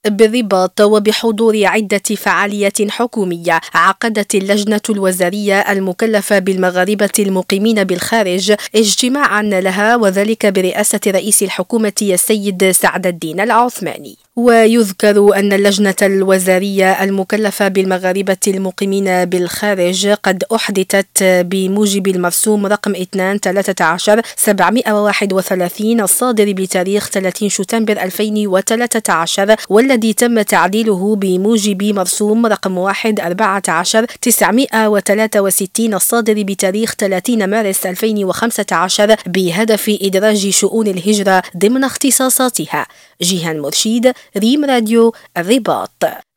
بالرباط وبحضور عدة فعاليات حكومية، عقدت اللجنة الوزارية المكلفة بالمغاربة المقيمين بالخارج اجتماعا لها، وذلك برئاسة رئيس الحكومة السيد سعد الدين العثماني. ويذكر أن اللجنة الوزارية المكلفة بالمغاربة المقيمين بالخارج قد أحدثت بموجب المرسوم رقم 2/13/731 الصادر بتاريخ 30 شتنبر 2013، والذي تم تعديله بموجب مرسوم رقم 1/14/963 الصادر بتاريخ 30 مارس 2015 بهدف إدراج شؤون الهجرة ضمن اختصاصاتها. جيهان مرشيد، ريم راديو الرباط.